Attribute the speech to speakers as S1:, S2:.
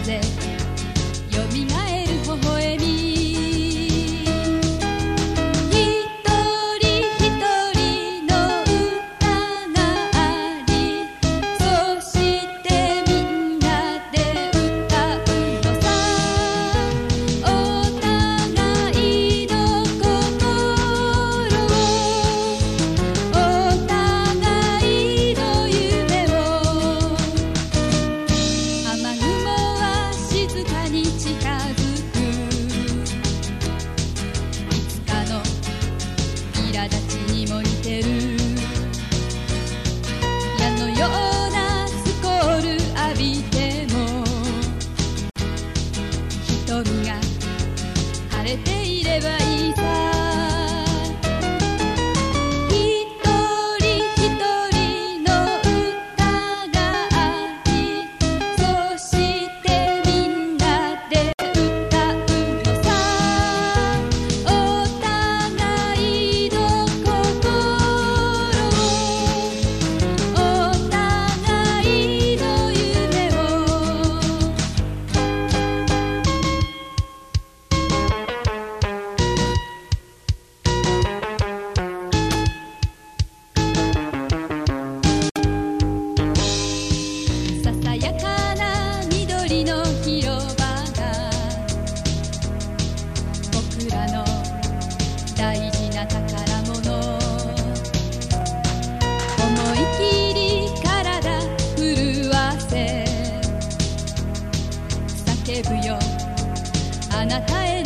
S1: でよみがえる微笑み、一人一人の歌があり、そしてみんなで歌うのさ。お互いの心を、お互いの夢を、雨雲は静かに近づく、いつかの苛立ちにも似てる。矢のようなスコール浴びても、瞳が晴れていればいいさ。一人一人の歌があり、そしてみんなで歌うのさ。お互いの心を、お互いの夢を、ささやかな緑の広場が僕らの大事な宝物。思い切り体震わせ叫ぶよ、あなたへ